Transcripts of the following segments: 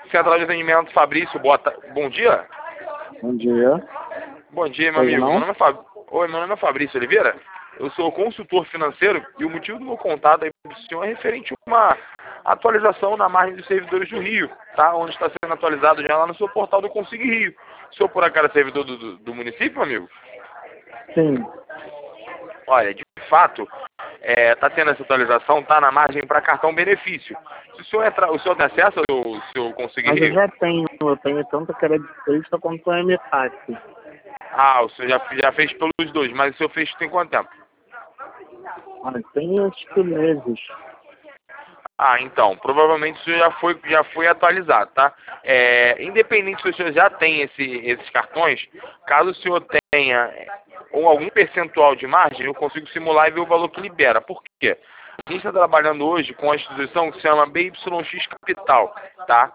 Central de Atendimento, Fabrício, bom dia. Bom dia. Bom dia, meu Pois amigo. não? Oi, meu nome é Fabrício Oliveira. Eu sou consultor financeiro e o motivo do meu contato aí para o senhor é referente a uma atualização na margem dos servidores do Rio, tá? Onde está sendo atualizado já lá no seu portal do Consigo Rio. O senhor, por acaso, é servidor do município, amigo? Sim. Olha, de fato, tá tendo essa atualização, tá na margem para cartão benefício. Se o senhor entrar, o senhor tem acesso ao seu Consigo Mas eu Rio? já tenho. Eu tenho tanto que era de sexta quanto a MFAC. Ah, o senhor já fez pelos dois, mas o senhor fez tem quanto tempo? Tem acho que meses. Ah, então, provavelmente isso já foi atualizado, tá? Independente se o senhor já tem esses cartões, caso o senhor tenha ou algum percentual de margem, eu consigo simular e ver o valor que libera. Por quê? A gente está trabalhando hoje com uma instituição que se chama BYX Capital, tá?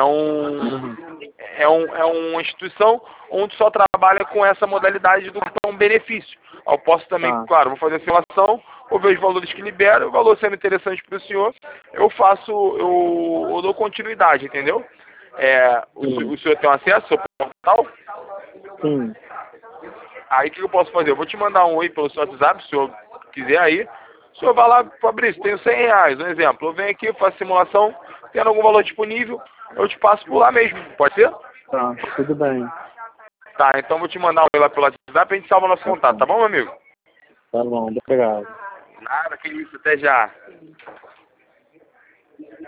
É uma instituição onde só trabalha com essa modalidade do cartão benefício. Eu posso também, Tá. claro, vou fazer a simulação, vou ver os valores que libera, o valor sendo interessante para o senhor, eu dou continuidade, entendeu? O senhor tem acesso ao portal? Sim. Aí o que eu posso fazer? Eu vou te mandar um oi pelo seu WhatsApp, se o senhor quiser aí. O senhor vai lá, Fabrício, tenho R$ 100, um exemplo. Eu venho aqui, faço simulação, tendo algum valor disponível, eu te passo por lá mesmo, pode ser? Tá. Tudo bem. Tá, então eu vou te mandar um oi lá pelo WhatsApp e a gente salva nosso contato, tá bom, meu amigo? Tá bom. Obrigado. Nada, que isso, até já.